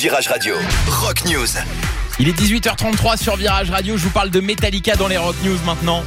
Virage Radio, Rock News. Il est 18h33 sur Virage Radio, je vous parle de Metallica dans les Rock News maintenant.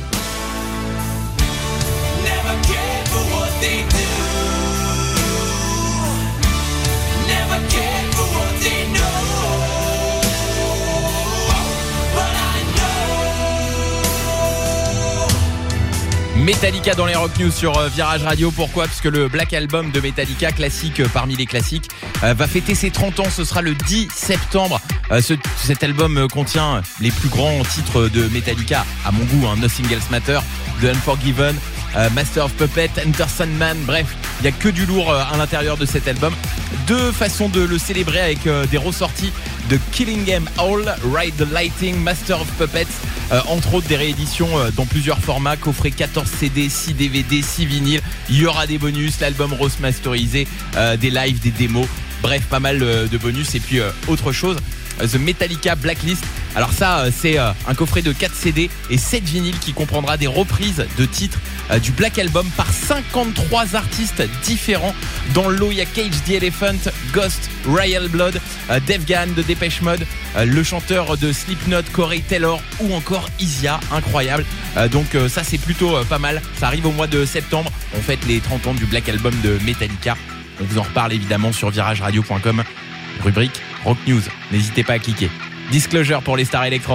Metallica dans les Rock News sur Virage Radio. Pourquoi ? Parce que le Black Album de Metallica, classique parmi les classiques, va fêter ses 30 ans. Ce sera le 10 septembre. Cet album contient les plus grands titres de Metallica, à mon goût, Nothing Else Matters, The Unforgiven, Master of Puppets, Enter Sandman. Bref, il n'y a que du lourd à l'intérieur de cet album. Deux façons de le célébrer avec des ressorties de Killing Em All, Ride the Lightning, Master of Puppets, entre autres des rééditions dans plusieurs formats, coffret 14 CD, 6 DVD, 6 vinyles. Il y aura des bonus, l'album remasterisé, des lives, des démos, bref, pas mal de bonus. Et puis autre chose, The Metallica Blacklist. Alors ça, c'est un coffret de 4 CD et 7 vinyles qui comprendra des reprises de titres du Black Album par 53 artistes différents. Dans le lot, il y a Cage the Elephant, Ghost, Royal Blood, Dave Gahan de Depeche Mode, le chanteur de Slipknot, Corey Taylor ou encore Isia. Incroyable. Donc ça, c'est plutôt pas mal. Ça arrive au mois de septembre. On fête les 30 ans du Black Album de Metallica. On vous en reparle évidemment sur virageradio.com. Rubrique Rock News. N'hésitez pas à cliquer. Disclosure pour les stars électro.